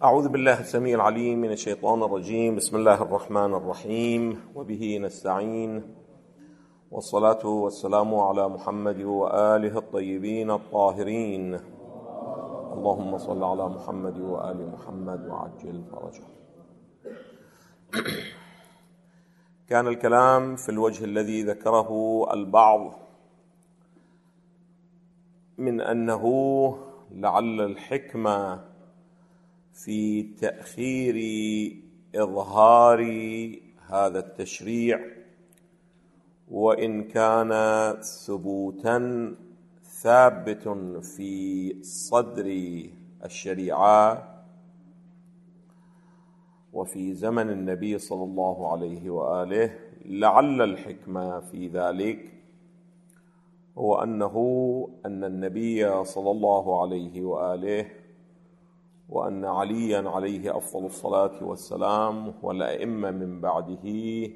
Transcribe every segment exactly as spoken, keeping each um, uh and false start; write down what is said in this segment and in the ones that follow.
أعوذ بالله السميع العليم من الشيطان الرجيم. بسم الله الرحمن الرحيم، وبه نستعين، والصلاة والسلام على محمد وآله الطيبين الطاهرين. اللهم صل على محمد وآل محمد وعجل فرجه. كان الكلام في الوجه الذي ذكره البعض من أنه لعل الحكمة في تأخير إظهار هذا التشريع، وإن كان ثبوتا ثابت في صدر الشريعة وفي زمن النبي صلى الله عليه وآله، لعل الحكمة في ذلك هو أنه أن النبي صلى الله عليه وآله وأن عليا عليه أفضل الصلاة والسلام والأئمة من بعده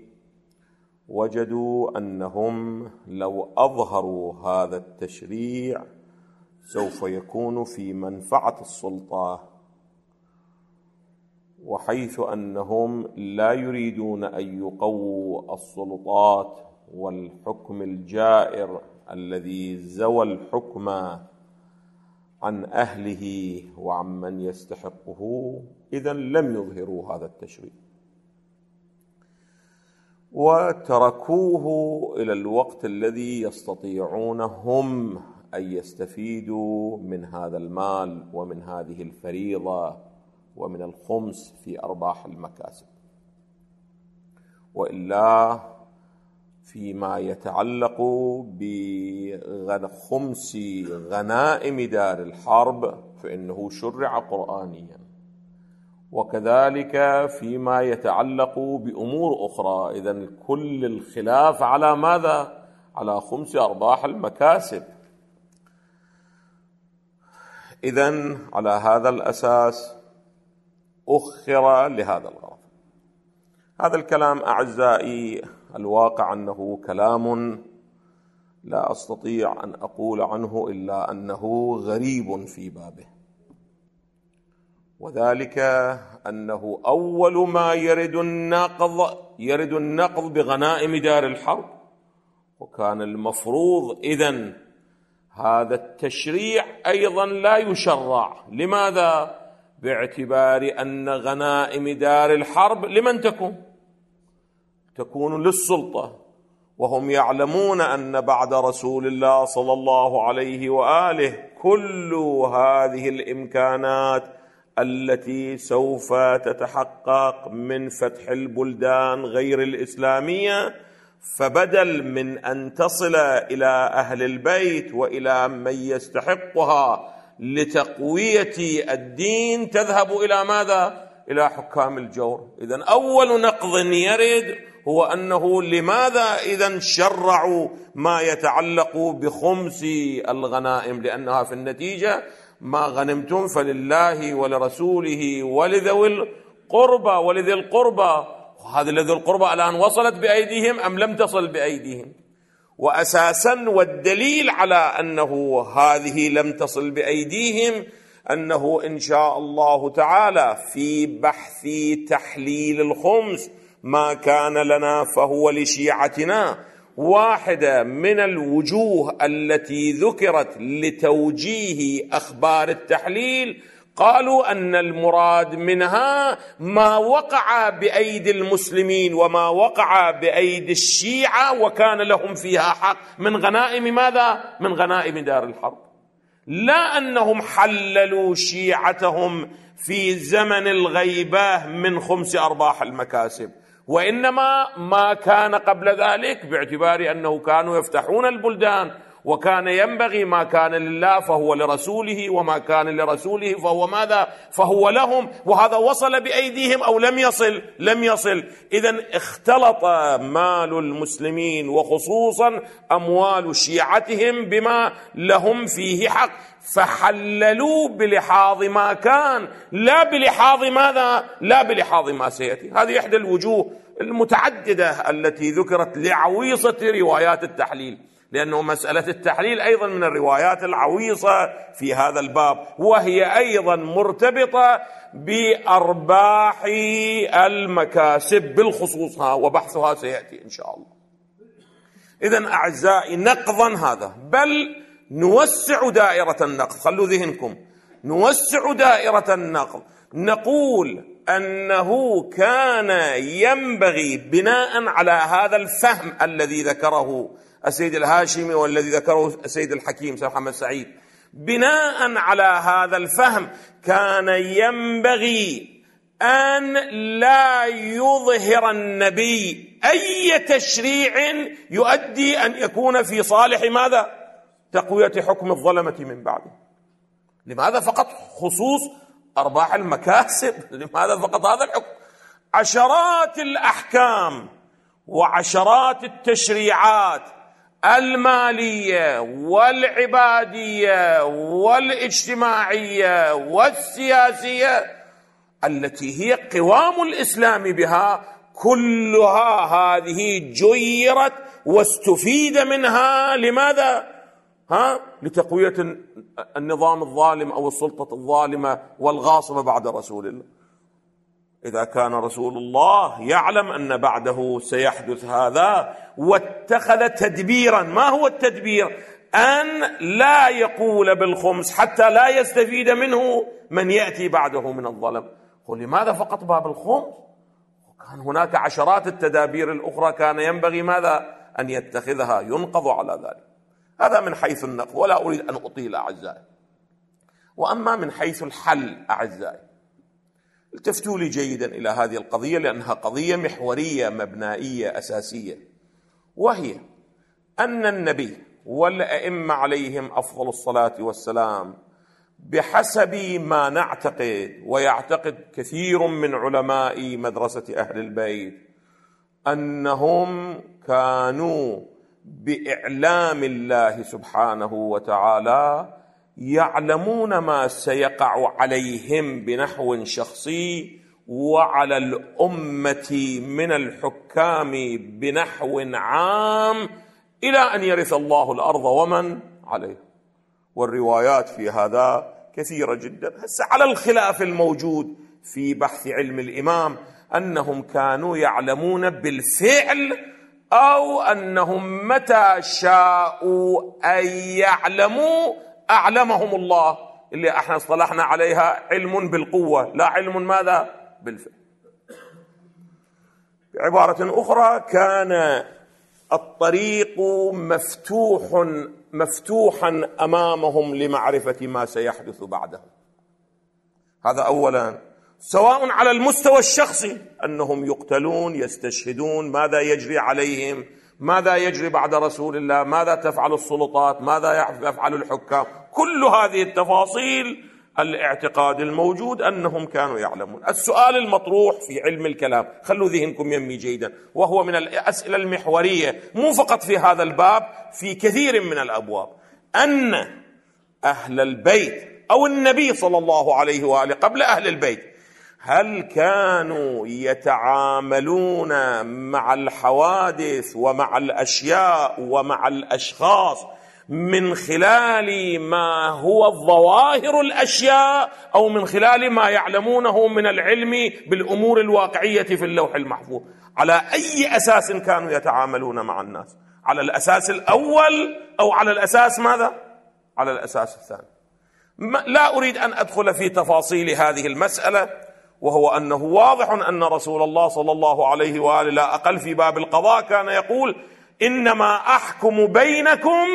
وجدوا أنهم لو أظهروا هذا التشريع سوف يكون في منفعة السلطة، وحيث أنهم لا يريدون أن يقووا السلطات والحكم الجائر الذي زوى الحكم عن أهله وعن من يستحقه، إذن لم يظهروا هذا التشريع وتركوه إلى الوقت الذي يستطيعون هم أن يستفيدوا من هذا المال ومن هذه الفريضة ومن الخمس في أرباح المكاسب. وإلا فيما يتعلق بخمس غنائم دار الحرب فإنه شرع قرآنيا، وكذلك فيما يتعلق بأمور أخرى. إذن كل الخلاف على ماذا؟ على خمس أرباح المكاسب. إذن على هذا الأساس أخر لهذا الغرض. هذا الكلام أعزائي الواقع أنه كلام لا أستطيع أن أقول عنه إلا أنه غريب في بابه، وذلك أنه أول ما يرد النقض يرد النقض بغنائم دار الحرب، وكان المفروض إذن هذا التشريع أيضا لا يشرع. لماذا؟ باعتبار أن غنائم دار الحرب لمن تكون؟ تكون للسلطة، وهم يعلمون أن بعد رسول الله صلى الله عليه وآله كل هذه الإمكانات التي سوف تتحقق من فتح البلدان غير الإسلامية، فبدل من أن تصل إلى أهل البيت وإلى من يستحقها لتقوية الدين تذهب إلى ماذا؟ إلى حكام الجور. إذن أول نقض يرد هو أنه لماذا إذن شرعوا ما يتعلق بخمس الغنائم؟ لأنها في النتيجة ما غنمتم فلله ولرسوله ولذوي القربى ولذي القربى. وهذه لذي القربى الآن وصلت بأيديهم أم لم تصل بأيديهم؟ وأساسا والدليل على أنه هذه لم تصل بأيديهم أنه إن شاء الله تعالى في بحث تحليل الخمس ما كان لنا فهو لشيعتنا. واحدة من الوجوه التي ذكرت لتوجيه أخبار التحليل قالوا أن المراد منها ما وقع بأيدي المسلمين وما وقع بأيدي الشيعة وكان لهم فيها حق من غنائم ماذا؟ من غنائم دار الحرب، لا أنهم حللوا شيعتهم في زمن الغيبة من خمس أرباح المكاسب، وإنما ما كان قبل ذلك باعتبار أنه كانوا يفتحون البلدان، وكان ينبغي ما كان لله فهو لرسوله وما كان لرسوله فهو ماذا؟ فهو لهم. وهذا وصل بأيديهم أو لم يصل؟ لم يصل. إذن اختلط مال المسلمين وخصوصا أموال شيعتهم بما لهم فيه حق، فحللوا بلحاظ ما كان لا بلحاظ ماذا؟ لا بلحاظ ما سيأتي. هذه إحدى الوجوه المتعددة التي ذكرت لعويصة روايات التحليل، لأنه مسألة التحليل أيضا من الروايات العويصة في هذا الباب، وهي أيضا مرتبطة بأرباح المكاسب بالخصوص، وبحثها سيأتي إن شاء الله. إذن أعزائي نقضا هذا، بل نوسع دائرة النقض، خلوا ذهنكم، نوسع دائرة النقض، نقول أنه كان ينبغي بناء على هذا الفهم الذي ذكره السيد الهاشمي والذي ذكره السيد الحكيم سيد محمد سعيد، بناء على هذا الفهم كان ينبغي أن لا يظهر النبي أي تشريع يؤدي أن يكون في صالح ماذا؟ تقوية حكم الظلمة من بعده. لماذا فقط خصوص أرباح المكاسب؟ لماذا فقط هذا الحكم؟ عشرات الأحكام وعشرات التشريعات المالية والعبادية والاجتماعية والسياسية التي هي قوام الإسلام بها، كلها هذه جيرت واستفيد منها. لماذا؟ ها؟ لتقوية النظام الظالم أو السلطة الظالمة والغاصبة بعد رسول الله. إذا كان رسول الله يعلم أن بعده سيحدث هذا واتخذ تدبيرا، ما هو التدبير؟ أن لا يقول بالخمس حتى لا يستفيد منه من يأتي بعده من الظلم. ولماذا فقط باب الخمس؟ كان هناك عشرات التدابير الأخرى كان ينبغي ماذا؟ أن يتخذها، ينقض على ذلك. هذا من حيث النقض، ولا أريد أن أطيل أعزائي. وأما من حيث الحل أعزائي، التفتوا لي جيدا إلى هذه القضية، لأنها قضية محورية مبنائية أساسية، وهي أن النبي والأئمة عليهم أفضل الصلاة والسلام بحسب ما نعتقد ويعتقد كثير من علماء مدرسة أهل البيت أنهم كانوا بإعلام الله سبحانه وتعالى يعلمون ما سيقع عليهم بنحو شخصي وعلى الأمة من الحكام بنحو عام إلى أن يرث الله الأرض ومن عليها. والروايات في هذا كثيرة جدا. هسه على الخلاف الموجود في بحث علم الإمام أنهم كانوا يعلمون بالفعل أو أنهم متى شاءوا أن يعلموا أعلمهم الله، اللي احنا اصطلحنا عليها علم بالقوة لا علم ماذا؟ بالفعل. بعبارة أخرى كان الطريق مفتوح مفتوحا أمامهم لمعرفة ما سيحدث بعدهم. هذا أولا، سواء على المستوى الشخصي أنهم يقتلون يستشهدون، ماذا يجري عليهم، ماذا يجري بعد رسول الله، ماذا تفعل السلطات، ماذا يفعل الحكام، كل هذه التفاصيل الاعتقاد الموجود أنهم كانوا يعلمون. السؤال المطروح في علم الكلام، خلوا ذهنكم يمي جيدا، وهو من الأسئلة المحورية مو فقط في هذا الباب، في كثير من الأبواب، أن أهل البيت أو النبي صلى الله عليه وآله قبل أهل البيت هل كانوا يتعاملون مع الحوادث ومع الأشياء ومع الأشخاص من خلال ما هو ظواهر الأشياء أو من خلال ما يعلمونه من العلم بالأمور الواقعية في اللوح المحفوظ؟ على أي أساس كانوا يتعاملون مع الناس؟ على الأساس الأول أو على الأساس ماذا؟ على الأساس الثاني. لا أريد أن أدخل في تفاصيل هذه المسألة، وهو أنه واضح أن رسول الله صلى الله عليه وآله لا أقل في باب القضاء كان يقول: إنما أحكم بينكم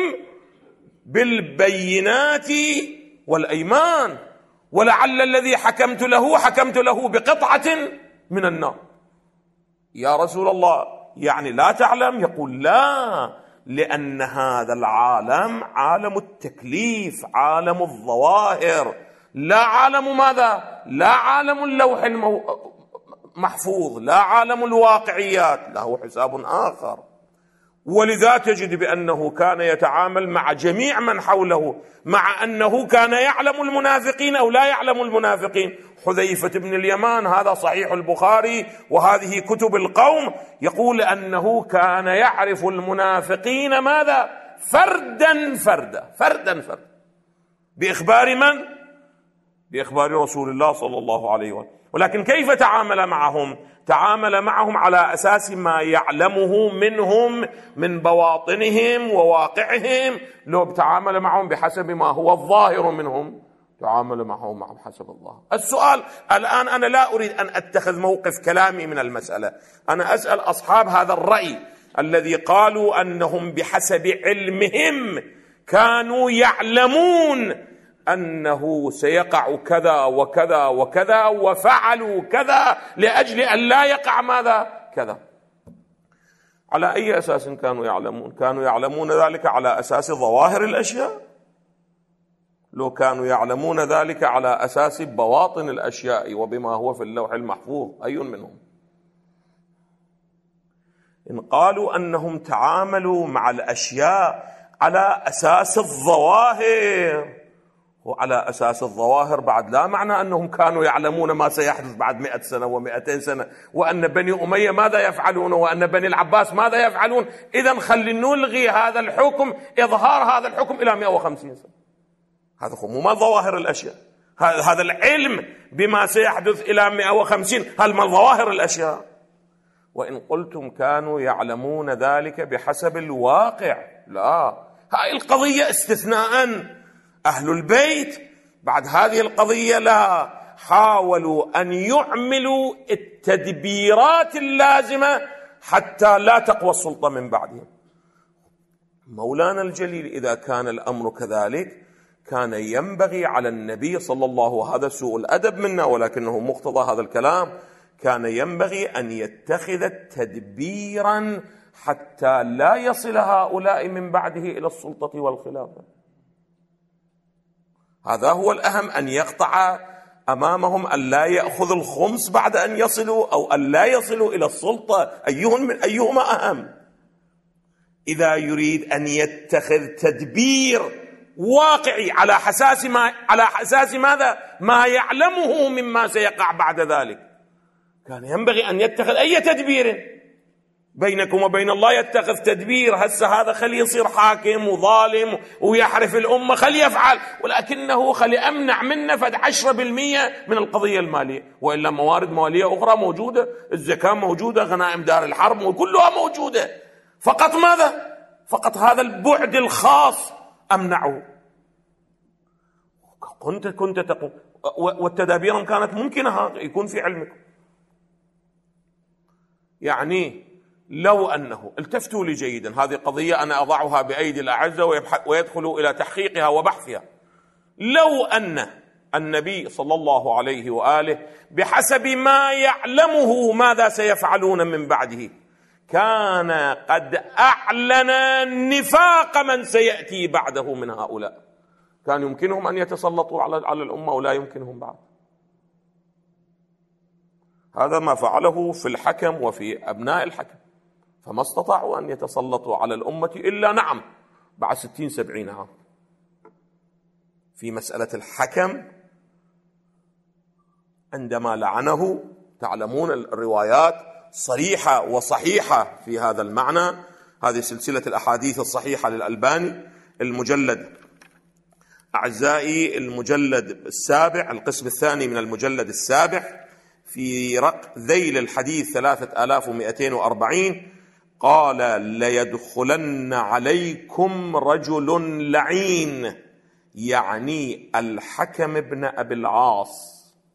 بالبينات والأيمان، ولعل الذي حكمت له حكمت له بقطعة من النار. يا رسول الله، يعني لا تعلم؟ يقول: لا، لأن هذا العالم عالم التكليف، عالم الظواهر، لا عالم ماذا؟ لا عالم اللوح المحفوظ، لا عالم الواقعيات، له حساب آخر. ولذا تجد بأنه كان يتعامل مع جميع من حوله، مع أنه كان يعلم المنافقين أو لا يعلم المنافقين. حذيفة بن اليمان، هذا صحيح البخاري وهذه كتب القوم، يقول أنه كان يعرف المنافقين ماذا؟ فردا فردا فردا فردا، بإخبار من؟ بإخبار رسول الله صلى الله عليه وسلم. ولكن كيف تعامل معهم؟ تعامل معهم على أساس ما يعلمه منهم من بواطنهم وواقعهم. لو تعامل معهم بحسب ما هو الظاهر منهم، تعامل معهم معهم حسب الله. السؤال الآن، أنا لا أريد أن أتخذ موقف كلامي من المسألة، أنا أسأل أصحاب هذا الرأي الذي قالوا أنهم بحسب علمهم كانوا يعلمون أنه سيقع كذا وكذا وكذا وفعلوا كذا لأجل أن لا يقع ماذا كذا. على أي أساس كانوا يعلمون؟ كانوا يعلمون ذلك على أساس ظواهر الأشياء؟ لو كانوا يعلمون ذلك على أساس بواطن الأشياء وبما هو في اللوح المحفوظ، أي منهم؟ إن قالوا أنهم تعاملوا مع الأشياء على أساس الظواهر، وعلى أساس الظواهر بعد لا معنى أنهم كانوا يعلمون ما سيحدث بعد مئة سنة ومئتين سنة، وأن بني أمية ماذا يفعلون وأن بني العباس ماذا يفعلون. إذن خلي نلغي هذا الحكم، إظهار هذا الحكم إلى مئة وخمسين سنة. هذا هو ما ظواهر الأشياء، هذا العلم بما سيحدث إلى مئة وخمسين، هل ما ظواهر الأشياء؟ وإن قلتم كانوا يعلمون ذلك بحسب الواقع، لا، هاي القضية استثناء. أهل البيت بعد هذه القضية لا، حاولوا أن يعملوا التدبيرات اللازمة حتى لا تقوى السلطة من بعدهم. مولانا الجليل إذا كان الأمر كذلك كان ينبغي على النبي صلى الله، وهذا سوء الأدب منا ولكنه مقتضى هذا الكلام، كان ينبغي أن يتخذ تدبيرا حتى لا يصل هؤلاء من بعده إلى السلطة والخلافة. هذا هو الأهم، أن يقطع أمامهم أن لا يأخذ الخمس بعد أن يصلوا أو أن لا يصلوا إلى السلطة، أيهم من أيهما أهم. إذا يريد أن يتخذ تدبير واقعي على حساس ما على حساس ماذا؟ ما يعلمه مما سيقع بعد ذلك، كان ينبغي أن يتخذ أي تدبير. بينكم وبين الله يتخذ تدبير، هسه هذا خلي يصير حاكم وظالم ويحرف الأمة، خلي يفعل، ولكنه خلي أمنع منه فد عشرة بالمئة من القضية المالية، وإلا موارد مالية أخرى موجودة، الزكاة موجودة، غنائم دار الحرب كلها موجودة، فقط ماذا؟ فقط هذا البعد الخاص أمنعه. كنت كنت تقوم، والتدابير كانت ممكنة يكون في علمكم. يعني لو أنه، التفتوا لي جيدا، هذه قضية أنا أضعها بأيدي الأعزة ويدخلوا إلى تحقيقها وبحثها. لو أن النبي صلى الله عليه وآله بحسب ما يعلمه ماذا سيفعلون من بعده كان قد أعلن نفاق من سيأتي بعده من هؤلاء، كان يمكنهم أن يتسلطوا على على الأمة ولا يمكنهم بعد. هذا ما فعله في الحكم وفي أبناء الحكم، فما استطاعوا أن يتسلطوا على الأمة إلا نعم بعد ستين سبعين عام. في مسألة الحكم عندما لعنه، تعلمون الروايات صريحة وصحيحة في هذا المعنى، هذه سلسلة الأحاديث الصحيحة للألباني، المجلد أعزائي المجلد السابع، القسم الثاني من المجلد السابع، في رق ذيل الحديث ثلاثة آلاف ومئتين وأربعين، قال: ليدخلن عليكم رجل لعين، يعني الحكم بن أبي العاص.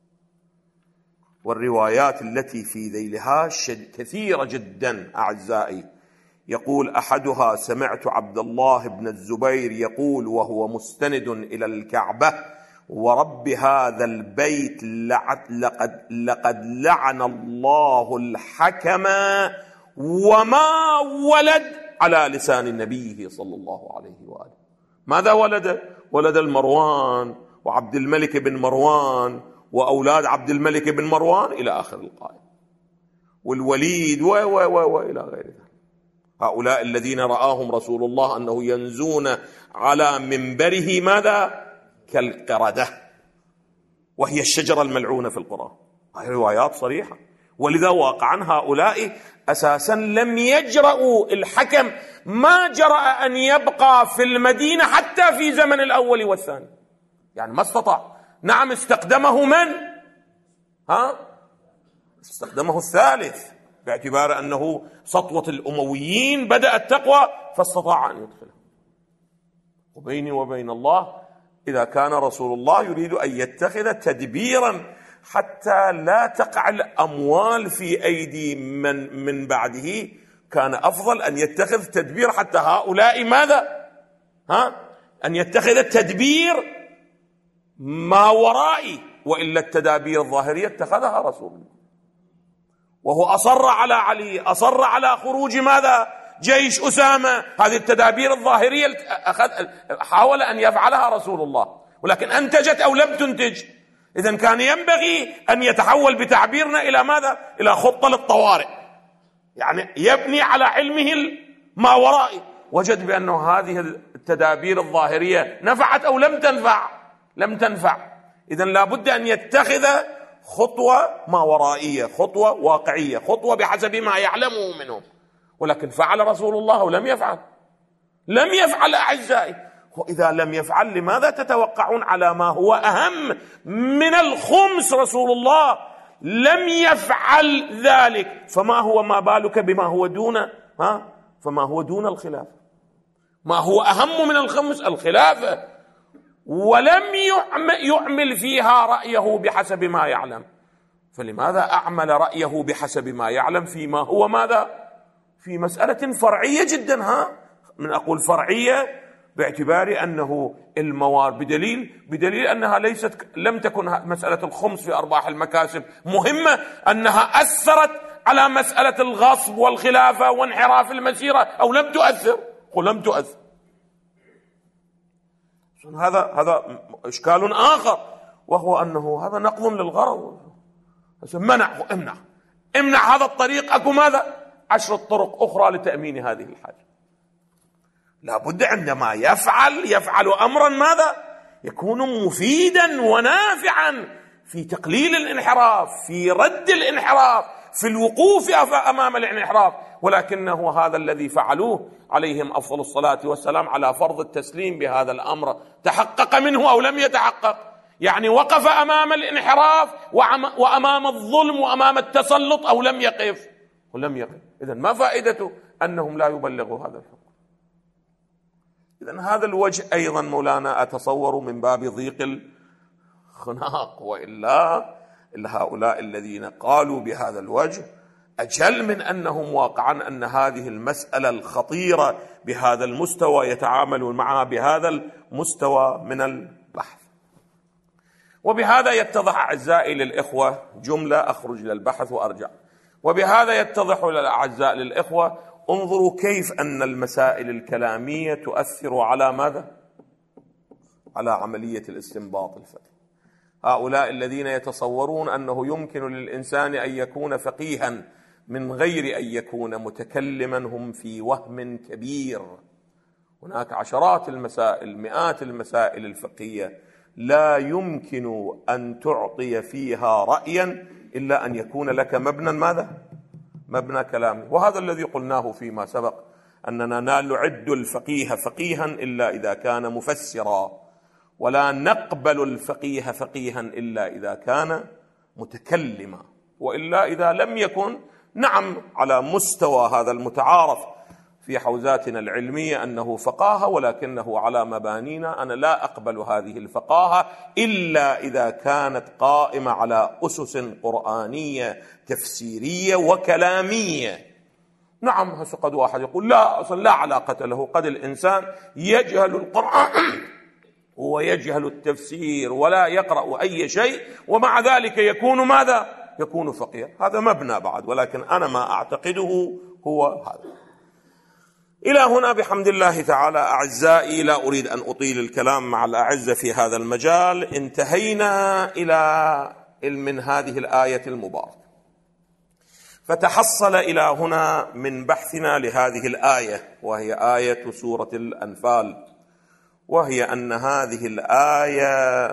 والروايات التي في ذيلها كثيرة جدا أعزائي. يقول أحدها: سمعت عبد الله بن الزبير يقول وهو مستند إلى الكعبة: ورب هذا البيت لقد, لقد لعن الله الحكم وما ولد على لسان نبيه صلى الله عليه وآله. ماذا ولد؟ ولد المروان وعبد الملك بن مروان وأولاد عبد الملك بن مروان إلى آخر القائمة، والوليد و و و وإلى غير ذلك. هؤلاء الذين رآهم رسول الله أنه ينزون على منبره ماذا؟ كالقردة، وهي الشجرة الملعونة في القرآن. هذه روايات صريحة. ولذا واقعا هؤلاء أساسا لم يجرؤوا، الحكم ما جرأ أن يبقى في المدينة حتى في زمن الأول والثاني، يعني ما استطاع. نعم استخدمه من؟ ها؟ استخدمه الثالث، باعتبار أنه سطوة الأمويين بدأت تقوى فاستطاع أن يدخله. وبيني وبين الله إذا كان رسول الله يريد أن يتخذ تدبيرا حتى لا تقع الأموال في أيدي من من بعده، كان أفضل أن يتخذ تدبير حتى هؤلاء ماذا؟ ها؟ أن يتخذ التدبير ما ورائي، وإلا التدابير الظاهرية اتخذها رسول الله، وهو أصر على علي، أصر على خروج ماذا؟ جيش أسامة. هذه التدابير الظاهرية أخذ حاول أن يفعلها رسول الله، ولكن أنتجت أو لم تنتج. إذن كان ينبغي أن يتحول بتعبيرنا إلى ماذا؟ إلى خطة للطوارئ، يعني يبني على علمه ما ورائي. وجد بأنه هذه التدابير الظاهرية نفعت أو لم تنفع؟ لم تنفع. إذن لابد أن يتخذ خطوة ما ورائية، خطوة واقعية، خطوة بحسب ما يعلمه منهم. ولكن فعل رسول الله ولم يفعل، لم يفعل أعزائي. وإذا لم يفعل لماذا تتوقعون على ما هو أهم من الخمس رسول الله لم يفعل ذلك؟ فما هو ما بالك بما هو دون ها فما هو دون الخلافة؟ ما هو أهم من الخمس؟ الخلافة، ولم يعمل فيها رأيه بحسب ما يعلم. فلماذا أعمل رأيه بحسب ما يعلم فيما هو ماذا؟ في مسألة فرعية جدا، ها من أقول فرعية باعتبار أنه الموارد بدليل بدليل أنها ليست لم تكن مسألة الخمس في أرباح المكاسب مهمة، أنها أثرت على مسألة الغصب والخلافة وانحراف المسيرة أو لم تؤثر؟ ولم تؤثر. هذا هذا إشكال آخر، وهو أنه هذا نقض للغرض. منع امنع امنع هذا الطريق، أكو ماذا؟ عشرة طرق أخرى لتأمين هذه الحاجة. لابد عندما يفعل يفعل أمرا ماذا؟ يكون مفيدا ونافعا في تقليل الانحراف، في رد الانحراف، في الوقوف أمام الانحراف. ولكنه هذا الذي فعلوه عليهم أفضل الصلاة والسلام على فرض التسليم بهذا الأمر تحقق منه أو لم يتحقق؟ يعني وقف أمام الانحراف وأمام الظلم وأمام التسلط أو لم يقف؟ ولم يقف. إذن ما فائدته أنهم لا يبلغوا هذا الحكم؟ إذن هذا الوجه أيضا مولانا أتصور من باب ضيق الخناق، وإلا إلا هؤلاء الذين قالوا بهذا الوجه أجل من أنهم واقعا أن هذه المسألة الخطيرة بهذا المستوى يتعاملون معها بهذا المستوى من البحث. وبهذا يتضح أعزائي للإخوة جملة، أخرج للبحث وأرجع. وبهذا يتضح للأعزاء للإخوة انظروا كيف أن المسائل الكلامية تؤثر على ماذا؟ على عملية الاستنباط الفقهي. هؤلاء الذين يتصورون أنه يمكن للإنسان أن يكون فقيها من غير أن يكون متكلما هم في وهم كبير. هناك عشرات المسائل، مئات المسائل الفقهية لا يمكن أن تعطي فيها رأيا إلا أن يكون لك مبنى ماذا؟ مبنى كلامي. وهذا الذي قلناه فيما سبق، أننا لا نعد الفقيه فقيها إلا إذا كان مفسرا، ولا نقبل الفقيه فقيها إلا إذا كان متكلما، وإلا إذا لم يكن نعم على مستوى هذا المتعارف في حوزاتنا العلمية أنه فقاهة، ولكنه على مبانينا أنا لا أقبل هذه الفقاهة إلا إذا كانت قائمة على أسس قرآنية تفسيرية وكلامية. نعم هسه قد واحد يقول لا أصلا لا علاقة له، قد الإنسان يجهل القرآن ويجهل التفسير ولا يقرأ أي شيء ومع ذلك يكون ماذا؟ يكون فقيها. هذا مبنى بعد، ولكن أنا ما أعتقده هو هذا. إلى هنا بحمد الله تعالى أعزائي، لا أريد أن أطيل الكلام مع الأعزة في هذا المجال. انتهينا إلى من هذه الآية المباركة، فتحصل إلى هنا من بحثنا لهذه الآية، وهي آية سورة الأنفال، وهي أن هذه الآية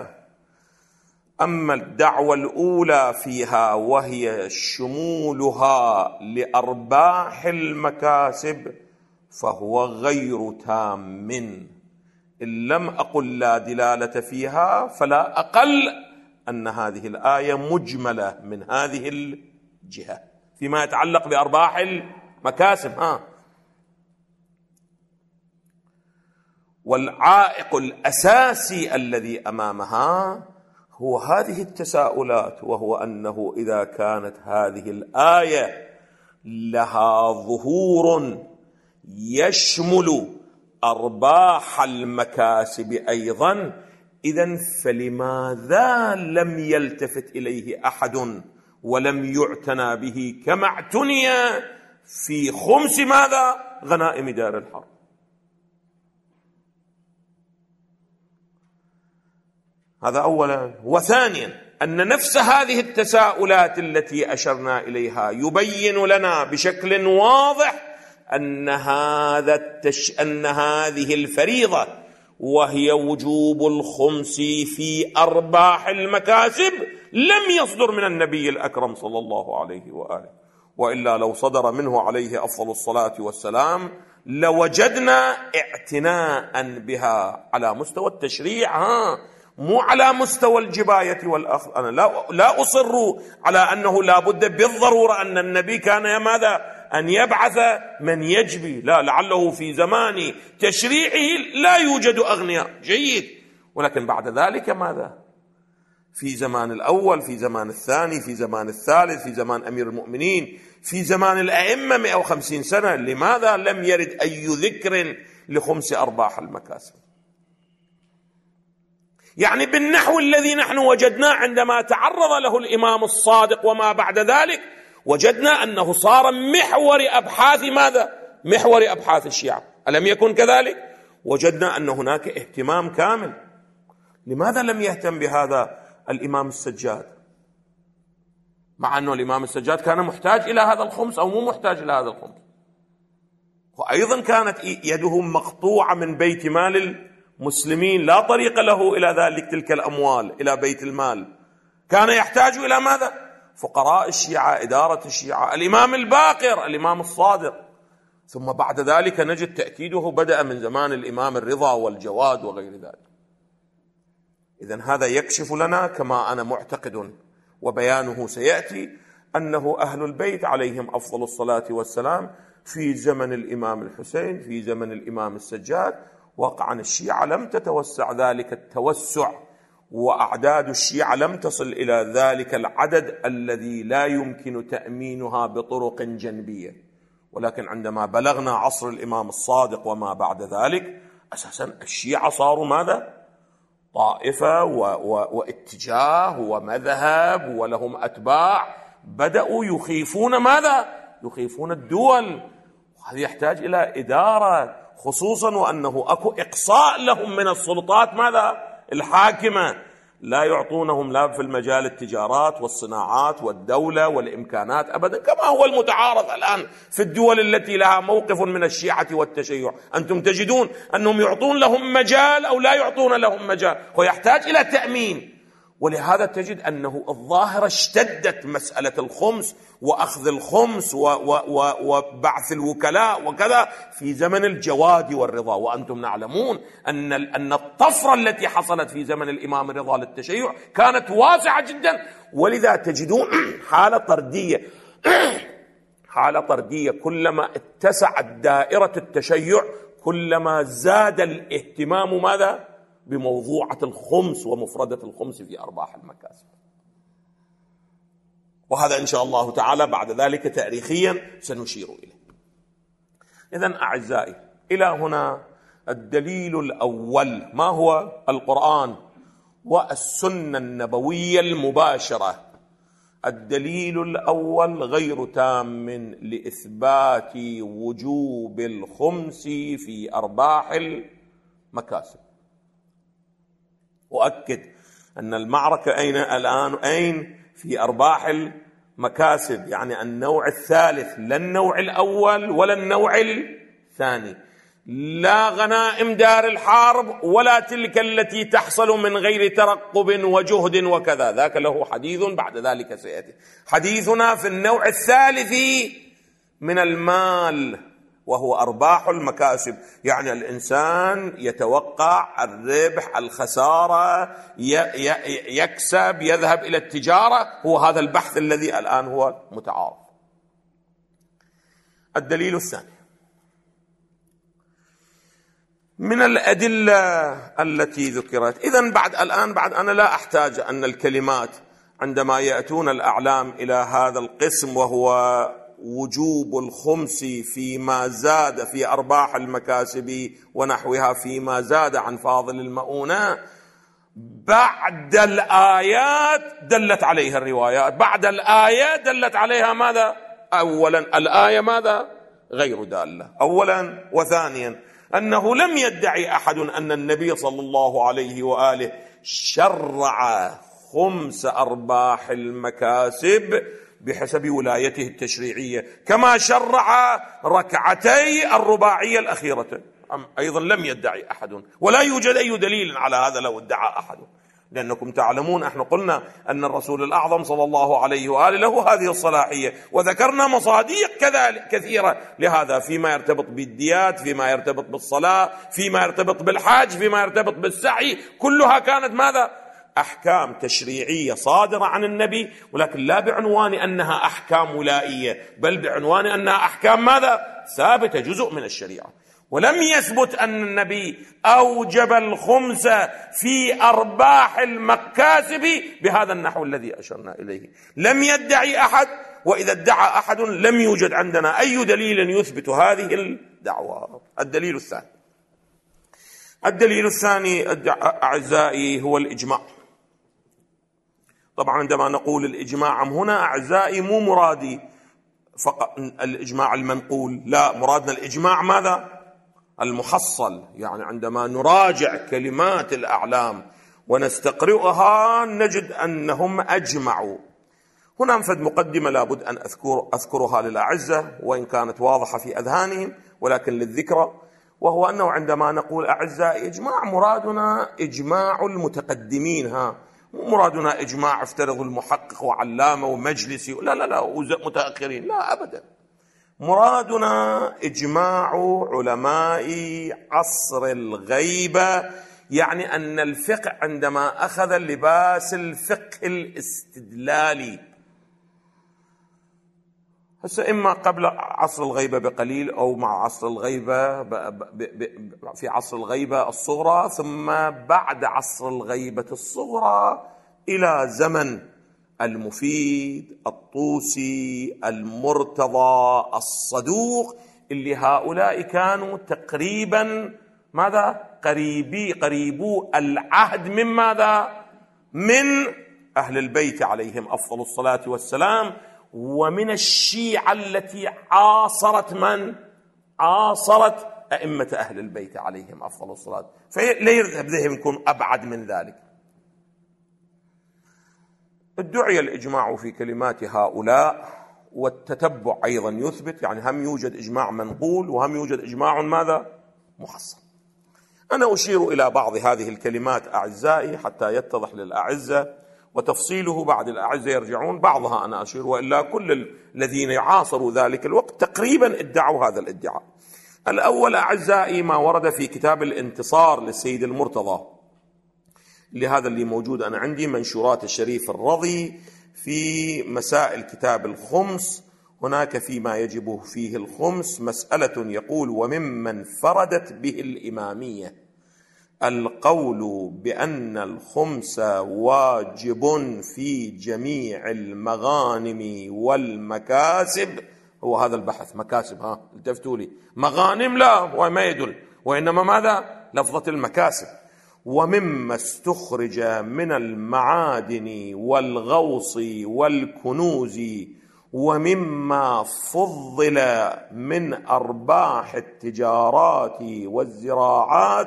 أما الدعوة الأولى فيها وهي شمولها لأرباح المكاسب فهو غير تام، إن لم أقل لا دلالة فيها فلا أقل أن هذه الآية مجملة من هذه الجهة فيما يتعلق بأرباح المكاسب. ها والعائق الأساسي الذي أمامها هو هذه التساؤلات، وهو أنه إذا كانت هذه الآية لها ظهور يشمل أرباح المكاسب أيضا، إذن فلماذا لم يلتفت إليه أحد ولم يعتنى به كما اعتني في خمس ماذا؟ غنائم دار الحرب. هذا أولا. وثانيا أن نفس هذه التساؤلات التي أشرنا إليها يبين لنا بشكل واضح أن هذا التش... أن هذه الفريضة وهي وجوب الخمس في أرباح المكاسب لم يصدر من النبي الأكرم صلى الله عليه وآله، وإلا لو صدر منه عليه أفضل الصلاة والسلام لوجدنا اعتناء بها على مستوى التشريع، ها مو على مستوى الجباية والأخذ. أنا لا, لا أصر على أنه لا بد بالضرورة أن النبي كان ماذا؟ أن يبعث من يجبي، لا، لعله في زمان تشريعه لا يوجد أغنياء، جيد، ولكن بعد ذلك ماذا؟ في زمان الأول، في زمان الثاني، في زمان الثالث، في زمان أمير المؤمنين، في زمان الأئمة مئة وخمسين سنة، لماذا لم يرد أي ذكر لخمس أرباح المكاسب؟ يعني بالنحو الذي نحن وجدناه عندما تعرض له الإمام الصادق وما بعد ذلك، وجدنا أنه صار محور أبحاث ماذا؟ محور أبحاث الشيعة، ألم يكن كذلك؟ وجدنا أن هناك اهتمام كامل. لماذا لم يهتم بهذا الإمام السجاد؟ مع أنه الإمام السجاد كان محتاج إلى هذا الخمس أو مو محتاج إلى هذا الخمس، وأيضا كانت يده مقطوعة من بيت مال المسلمين، لا طريق له إلى ذلك، تلك الأموال إلى بيت المال، كان يحتاج إلى ماذا؟ فقراء الشيعة، إدارة الشيعة، الإمام الباقر، الإمام الصادق. ثم بعد ذلك نجد تأكيده بدأ من زمان الإمام الرضا والجواد وغير ذلك. إذن هذا يكشف لنا كما أنا معتقد وبيانه سيأتي أنه أهل البيت عليهم أفضل الصلاة والسلام في زمن الإمام الحسين، في زمن الإمام السجاد، واقعا الشيعة لم تتوسع ذلك التوسع، وأعداد الشيعة لم تصل إلى ذلك العدد الذي لا يمكن تأمينها بطرق جنبية. ولكن عندما بلغنا عصر الإمام الصادق وما بعد ذلك، أساسا الشيعة صاروا ماذا؟ طائفة و... و... واتجاه ومذهب ولهم أتباع، بدأوا يخيفون ماذا؟ يخيفون الدول، وهذا يحتاج إلى إدارة، خصوصا وأنه أكو إقصاء لهم من السلطات ماذا؟ الحاكمة، لا يعطونهم لا في المجال التجارات والصناعات والدولة والإمكانات أبدا، كما هو المتعارف الآن في الدول التي لها موقف من الشيعة والتشيع. أنتم تجدون أنهم يعطون لهم مجال أو لا يعطون لهم مجال، ويحتاج إلى تأمين. ولهذا تجد أنه الظاهرة اشتدت مسألة الخمس وأخذ الخمس وبعث الوكلاء وكذا في زمن الجواد والرضا. وأنتم نعلمون أن أن الطفرة التي حصلت في زمن الإمام الرضا للتشيع كانت واسعة جدا، ولذا تجدون حالة طردية حالة طردية كلما اتسعت دائرة التشيع كلما زاد الاهتمام ماذا؟ بموضوعة الخمس ومفردة الخمس في أرباح المكاسب. وهذا إن شاء الله تعالى بعد ذلك تاريخيا سنشير إليه. إذن أعزائي، إلى هنا الدليل الأول ما هو؟ القرآن والسنة النبوية المباشرة. الدليل الأول غير تام لإثبات وجوب الخمس في أرباح المكاسب. وأكد أن المعركة أين الآن؟ أين؟ في أرباح المكاسب، يعني النوع الثالث، لا النوع الأول ولا النوع الثاني، لا غنائم دار الحرب ولا تلك التي تحصل من غير ترقب وجهد وكذا، ذاك له حديث بعد ذلك سيأتي. حديثنا في النوع الثالث من المال وهو أرباح المكاسب، يعني الإنسان يتوقع الربح، الخسارة، يكسب، يذهب إلى التجارة. هو هذا البحث الذي الآن هو متعارف. الدليل الثاني من الأدلة التي ذكرت. إذن بعد الآن بعد أنا لا أحتاج أن الكلمات عندما يأتون الأعلام إلى هذا القسم وهو وجوب الخمس فيما زاد في أرباح المكاسب ونحوها فيما زاد عن فاضل المؤونة، بعد الآيات دلت عليها الروايات، بعد الآية دلت عليها ماذا؟ أولا الآية ماذا؟ غير دالة أولا، وثانيا أنه لم يدعي أحد أن النبي صلى الله عليه وآله شرع خمس أرباح المكاسب بحسب ولايته التشريعية كما شرع ركعتي الرباعية الأخيرة. أيضا لم يدعي أحد، ولا يوجد أي دليل على هذا لو ادعى أحد، لأنكم تعلمون احنا قلنا أن الرسول الأعظم صلى الله عليه وآله له هذه الصلاحية، وذكرنا مصاديق كذلك كثيرة لهذا فيما يرتبط بالديات، فيما يرتبط بالصلاة، فيما يرتبط بالحج، فيما يرتبط بالسعي، كلها كانت ماذا؟ أحكام تشريعية صادرة عن النبي، ولكن لا بعنوان أنها أحكام ولائية، بل بعنوان أنها أحكام ماذا؟ ثابتة، جزء من الشريعة. ولم يثبت أن النبي أوجب الخمس في أرباح المكاسب بهذا النحو الذي أشرنا إليه. لم يدعي أحد، وإذا ادعى أحد لم يوجد عندنا أي دليل يثبت هذه الدعوة. الدليل الثاني الدليل الثاني أعزائي هو الإجماع. طبعا عندما نقول الإجماع هنا أعزائي مو مرادي فقط الإجماع المنقول، لا، مرادنا الإجماع ماذا؟ المحصل. يعني عندما نراجع كلمات الأعلام ونستقرئها نجد أنهم أجمعوا. هنا انفد مقدمة لابد أن أذكر أذكرها للأعزة وإن كانت واضحة في أذهانهم ولكن للذكرى، وهو أنه عندما نقول أعزائي إجماع مرادنا إجماع المتقدمين، ها مو مرادنا إجماع افترض المحقق وعلامة ومجلسي، لا لا لا متأخرين، لا أبدا. مرادنا إجماع علماء عصر الغيبة، يعني أن الفقه عندما أخذ لباس الفقه الاستدلالي، هسه إما قبل عصر الغيبة بقليل أو مع عصر الغيبة ب ب ب في عصر الغيبة الصغرى، ثم بعد عصر الغيبة الصغرى إلى زمن المفيد، الطوسي، المرتضى، الصدوق، اللي هؤلاء كانوا تقريبا ماذا؟ قريبي قريبو العهد من ماذا؟ من أهل البيت عليهم أفضل الصلاة والسلام، ومن الشيعة التي عاصرت من؟ عاصرت أئمة أهل البيت عليهم أفضل الصلاة، فلا يذهب ذهب يكون أبعد من ذلك. ادعي الإجماع في كلمات هؤلاء، والتتبع أيضا يثبت، يعني هم يوجد إجماع منقول وهم يوجد إجماع ماذا؟ محصل. أنا أشير إلى بعض هذه الكلمات أعزائي حتى يتضح للأعزة، وتفصيله بعد الأعزة يرجعون، بعضها أنا أشير، وإلا كل الذين يعاصروا ذلك الوقت تقريبا ادعوا هذا الادعاء. الأول أعزائي ما ورد في كتاب الانتصار للسيد المرتضى، لهذا اللي موجود أنا عندي منشورات الشريف الرضي في مسائل كتاب الخمس. هناك فيما يجب فيه الخمس مسألة يقول: وممن فردت به الإمامية القول بأن الخمس واجب في جميع المغانم والمكاسب. هو هذا البحث، مكاسب، ها التفتوا لي، مغانم لا وما يدل، وإنما ماذا؟ لفظة المكاسب. ومما استخرج من المعادن والغوص والكنوز ومما فضل من أرباح التجارات والزراعات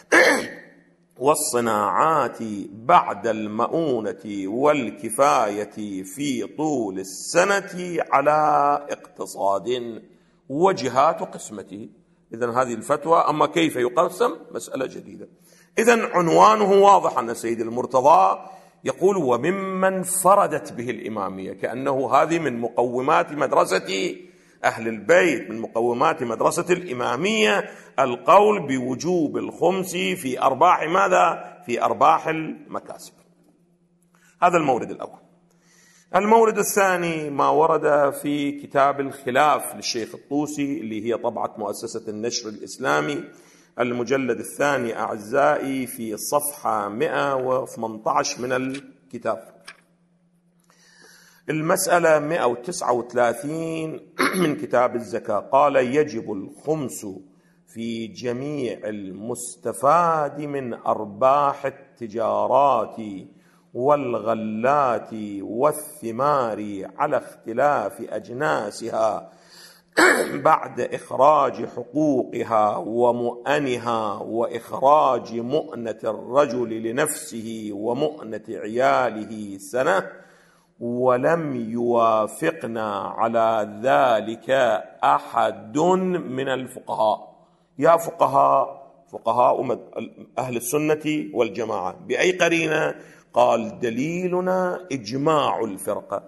والصناعات بعد المؤونة والكفاية في طول السنة على اقتصاد وجهات قسمته. إذن هذه الفتوى. أما كيف يقسم مسألة جديدة. إذن عنوانه واضح أن سيد المرتضى يقول: وممن فردت به الإمامية، كأنه هذه من مقومات مدرسة أهل البيت من مقومات مدرسة الإمامية القول بوجوب الخمس في أرباح ماذا؟ في أرباح المكاسب. هذا المورد الأول. المورد الثاني ما ورد في كتاب الخلاف للشيخ الطوسي اللي هي طبعة مؤسسة النشر الإسلامي، المجلد الثاني أعزائي، في صفحة مئة وثمانية عشر من الكتاب، المسألة مئة وتسعة وثلاثين من كتاب الزكاة. قال: يجب الخمس في جميع المستفاد من أرباح التجارات والغلات والثمار على اختلاف أجناسها بعد إخراج حقوقها ومؤنها وإخراج مؤنة الرجل لنفسه ومؤنة عياله سنة، ولم يوافقنا على ذلك أحد من الفقهاء. يا فقهاء فقهاء أهل السنة والجماعة، بأي قرينة؟ قال: دليلنا إجماع الفرقة.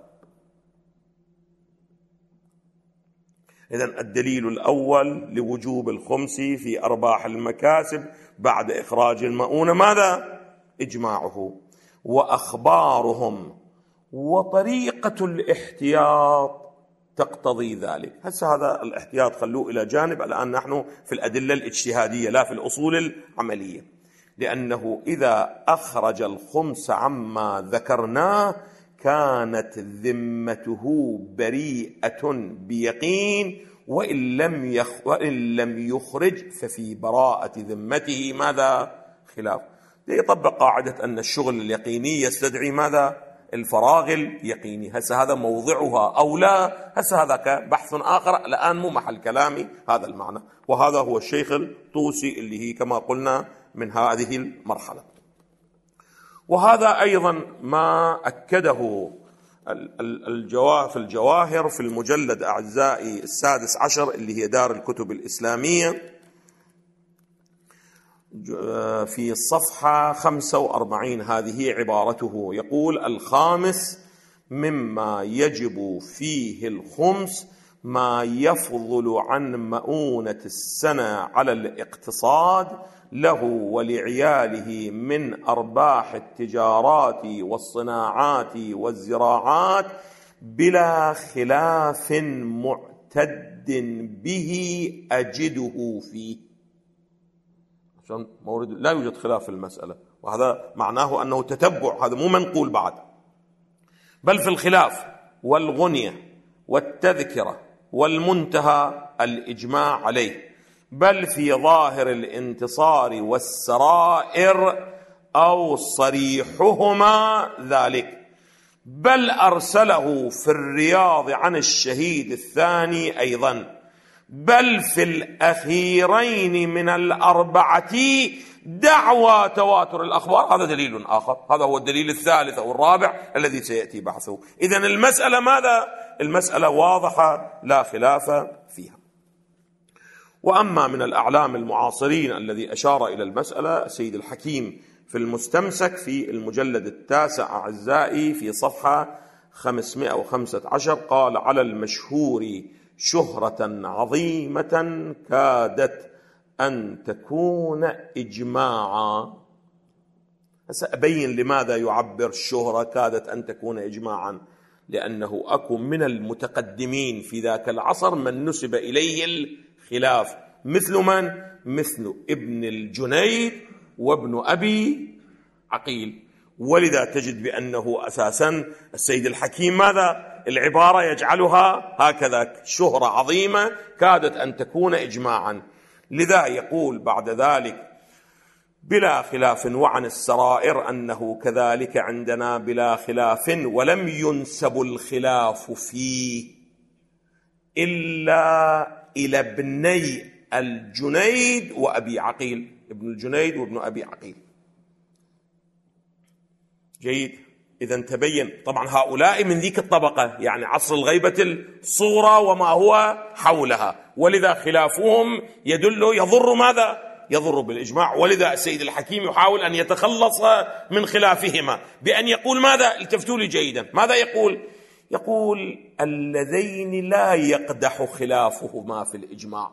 إذن الدليل الأول لوجوب الخمس في أرباح المكاسب بعد إخراج المؤونة ماذا؟ إجماعه وأخبارهم وطريقة الاحتياط تقتضي ذلك. هسه هذا الاحتياط خلوه إلى جانب، الآن نحن في الأدلة الاجتهادية لا في الأصول العملية، لأنه إذا أخرج الخمس عما ذكرناه كانت ذمته بريئة بيقين، وإن لم يخ وإن لم يخرج ففي براءة ذمته ماذا؟ خلاف. ليطبق قاعدة أن الشغل اليقيني يستدعي ماذا؟ الفراغ اليقيني. هسه هذا موضعها أو لا، هسه هذا بحث آخر، الآن مو محل كلامي هذا المعنى. وهذا هو الشيخ الطوسي اللي هي كما قلنا من هذه المرحلة. وهذا أيضا ما أكده الجواهر في الجواهر في المجلد أعزائي السادس عشر اللي هي دار الكتب الإسلامية في الصفحة خمسة وأربعين. هذه عبارته، يقول: الخامس مما يجب فيه الخمس ما يفضل عن مؤونة السنة على الاقتصاد له ولعياله من أرباح التجارات والصناعات والزراعات بلا خلاف معتد به أجده فيه. عشان مورد لا يوجد خلاف في المسألة، وهذا معناه أنه تتبع، هذا مو منقول بعد، بل في الخلاف والغنية والتذكرة والمنتهى الإجماع عليه، بل في ظاهر الانتصار والسرائر أو صريحهما ذلك، بل أرسله في الرياض عن الشهيد الثاني أيضا، بل في الأخيرين من الأربعة دعوى تواتر الأخبار. هذا دليل آخر، هذا هو الدليل الثالث أو الرابع الذي سيأتي بحثه. إذن المسألة ماذا؟ المسألة واضحة لا خلاف فيها. وأما من الأعلام المعاصرين الذي أشار إلى المسألة السيد الحكيم في المستمسك في المجلد التاسع أعزائي في صفحة خمسمائة وخمسة عشر، قال: على المشهور شهرة عظيمة كادت أن تكون إجماعا. سأبين لماذا يعبر الشهرة كادت أن تكون إجماعا، لأنه أكو من المتقدمين في ذاك العصر من نسب إليه الخلاف، مثل من؟ مثل ابن الجنيد وابن أبي عقيل. ولذا تجد بأنه أساسا السيد الحكيم ماذا؟ العبارة يجعلها هكذا: شهرة عظيمة كادت أن تكون إجماعا. لذا يقول بعد ذلك: بلا خلاف، وعن السرائر أنه كذلك عندنا بلا خلاف، ولم ينسب الخلاف فيه إلا إلى ابني الجنيد وأبي عقيل، ابن الجنيد وابن أبي عقيل. جيد. إذن تبين طبعا هؤلاء من ذيك الطبقة، يعني عصر الغيبة الصغرى وما هو حولها، ولذا خلافهم يدل يضر ماذا؟ يضر بالإجماع. ولذا السيد الحكيم يحاول أن يتخلص من خلافهما بأن يقول ماذا؟ التفتوا لي جيدا، ماذا يقول؟ يقول اللذين لا يقدح خلافهما في الإجماع.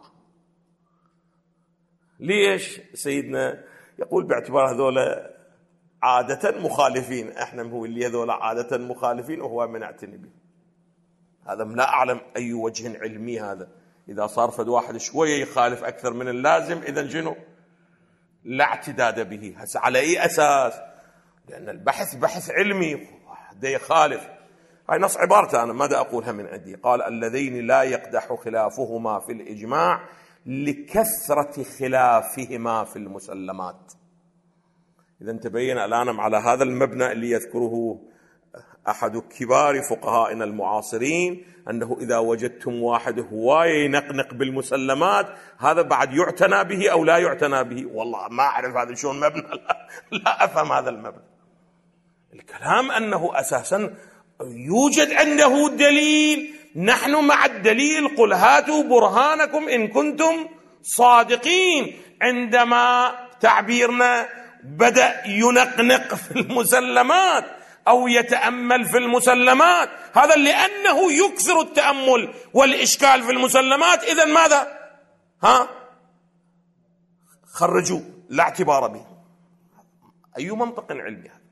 ليش سيدنا؟ يقول باعتبار هذولا عادة مخالفين، احنا هو اللي هذولا عادة مخالفين وهو من اعتني به. هذا لا أعلم أي وجه علمي هذا. إذا صار فد واحد شوية يخالف أكثر من اللازم، إذن شنو؟ لا اعتداد به. هسه على أي أساس؟ لأن البحث بحث علمي، ده يخالف. هاي نص عبارته أنا ماذا أقولها من عندي. قال اللذين لا يقدح خلافهما في الإجماع لكثرة خلافهما في المسلمات. إذا تبين الآن على هذا المبنى اللي يذكره أحد كبار فقهائنا المعاصرين، أنه إذا وجدتم واحد هواية ينقنق بالمسلمات، هذا بعد يعتنى به أو لا يعتنى به؟ والله ما أعرف هذا شلون مبنى، لا, لا أفهم هذا المبنى. الكلام أنه أساسا يوجد عنده دليل، نحن مع الدليل، قل هاتوا برهانكم إن كنتم صادقين. عندما تعبيرنا بدأ ينقنق في المسلمات أو يتأمل في المسلمات، هذا لأنه يكثر التأمل والإشكال في المسلمات. إذن ماذا؟ ها؟ خرجوا، لا اعتبار به. أي منطق علمي هذا؟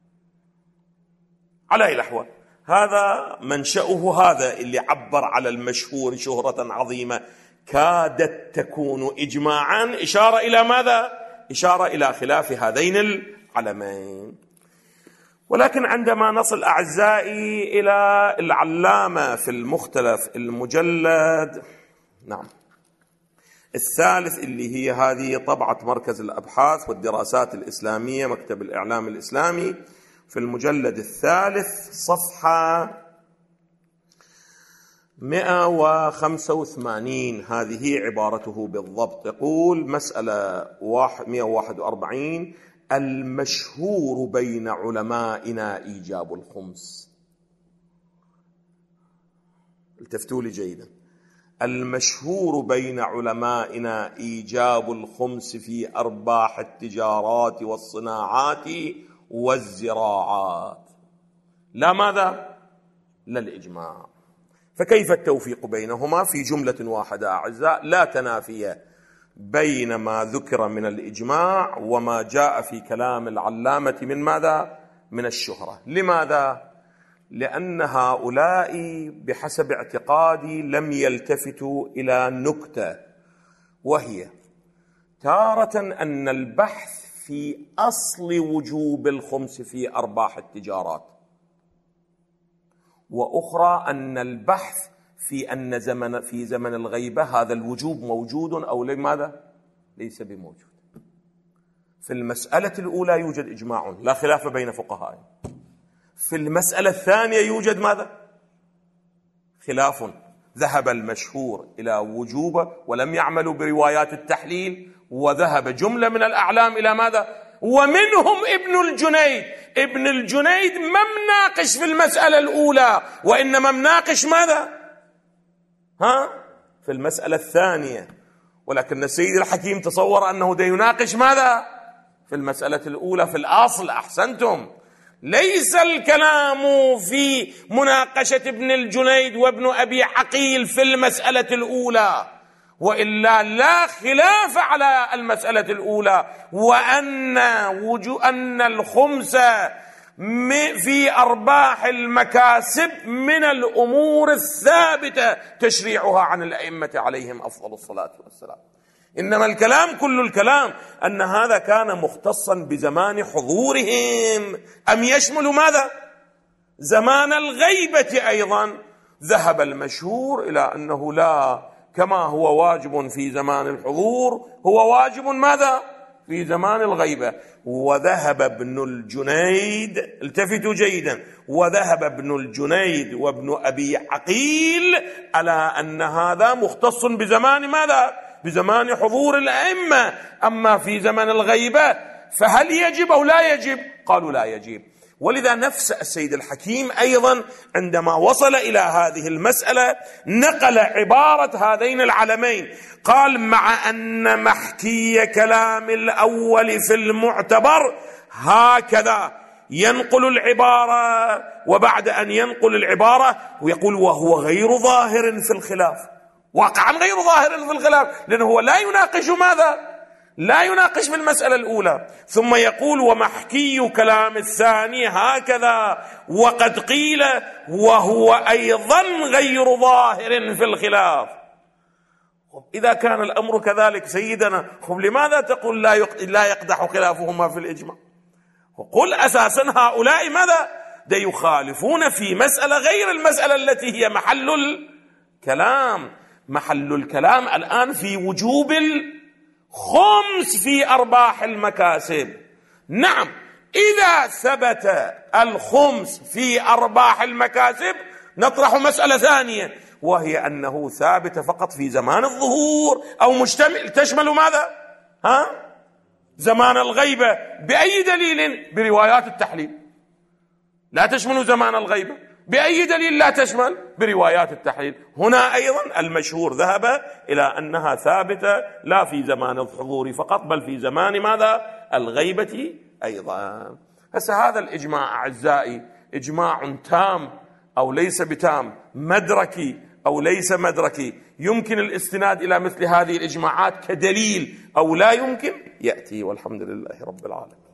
على أي الأحوال هذا منشأه، هذا اللي عبر على المشهور شهرة عظيمة كادت تكون إجماعا، إشارة إلى ماذا؟ إشارة إلى خلاف هذين العلمين. ولكن عندما نصل أعزائي إلى العلامة في المختلف المجلد نعم الثالث، اللي هي هذه طبعة مركز الأبحاث والدراسات الإسلامية، مكتب الإعلام الإسلامي، في المجلد الثالث صفحة مئة وخمسة وثمانين، هذه عبارته بالضبط. يقول مسألة مئة وواحد وأربعين: المشهور بين علمائنا إيجاب الخمس. التفتوا لي جيدا. المشهور بين علمائنا إيجاب الخمس في أرباح التجارات والصناعات والزراعات، لا ماذا؟ لا الإجماع. فكيف التوفيق بينهما في جملة واحدة أعزاء؟ لا تنافي بين ما ذكر من الإجماع وما جاء في كلام العلامة من ماذا؟ من الشهرة. لماذا؟ لأن هؤلاء بحسب اعتقادي لم يلتفتوا إلى نكتة، وهي تارة أن البحث في أصل وجوب الخمس في أرباح التجارات، وأخرى أن البحث في أن زمن في زمن الغيبة هذا الوجوب موجود أو لماذا؟ ليس بموجود. في المسألة الأولى يوجد إجماع لا خلاف بين فقهاء، في المسألة الثانية يوجد ماذا؟ خلاف. ذهب المشهور إلى وجوبه ولم يعملوا بروايات التحليل، وذهب جملة من الأعلام إلى ماذا؟ ومنهم ابن الجنيد. ابن الجنيد ما مناقش في المسألة الأولى، وإنما مناقش ماذا؟ ها؟ في المسألة الثانية. ولكن السيد الحكيم تصور أنه دا يناقش ماذا؟ في المسألة الأولى في الأصل. أحسنتم، ليس الكلام في مناقشة ابن الجنيد وابن أبي عقيل في المسألة الأولى، وإلا لا خلاف على المسألة الأولى، وأن وجو أن الخمس في أرباح المكاسب من الأمور الثابتة تشريعها عن الأئمة عليهم أفضل الصلاة والسلام. إنما الكلام كل الكلام أن هذا كان مختصا بزمان حضورهم، أم يشمل ماذا؟ زمان الغيبة أيضا. ذهب المشهور إلى أنه لا، كما هو واجب في زمان الحضور هو واجب ماذا؟ في زمان الغيبة. وذهب ابن الجنيد، التفتوا جيدا، وذهب ابن الجنيد وابن أبي عقيل على أن هذا مختص بزمان ماذا؟ بزمان حضور الأئمة. أما في زمن الغيبة فهل يجب أو لا يجب؟ قالوا لا يجب. ولذا نفس السيد الحكيم أيضا عندما وصل إلى هذه المسألة نقل عبارة هذين العلمين، قال: مع أن محكي كلام الأول في المعتبر هكذا ينقل العبارة، وبعد أن ينقل العبارة ويقول وهو غير ظاهر في الخلاف، واقعا غير ظاهر في الخلاف، لأنه هو لا يناقش ماذا؟ لا يناقش في المسألة الأولى. ثم يقول ومحكي كلام الثاني هكذا وقد قيل وهو أيضا غير ظاهر في الخلاف. إذا كان الأمر كذلك سيدنا، لماذا تقول لا يقدح خلافهما في الإجماع؟ وقل أساسا هؤلاء ماذا؟ دا يخالفون في مسألة غير المسألة التي هي محل الكلام. محل الكلام الآن في وجوب الخمس في أرباح المكاسب. نعم، إذا ثبت الخمس في أرباح المكاسب نطرح مسألة ثانية، وهي أنه ثابت فقط في زمان الظهور أو مشتمل تشمل ماذا؟ ها؟ زمان الغيبة. بأي دليل؟ بروايات التحليل. لا تشمل زمان الغيبة. بأي دليل لا تشمل؟ بروايات التحليل. هنا أيضا المشهور ذهب إلى أنها ثابتة لا في زمان الحضور فقط بل في زمان ماذا؟ الغيبة أيضا. هسه هذا الإجماع أعزائي إجماع تام أو ليس بتام، مدركي أو ليس مدركي، يمكن الاستناد إلى مثل هذه الإجماعات كدليل أو لا يمكن، يأتي، والحمد لله رب العالمين.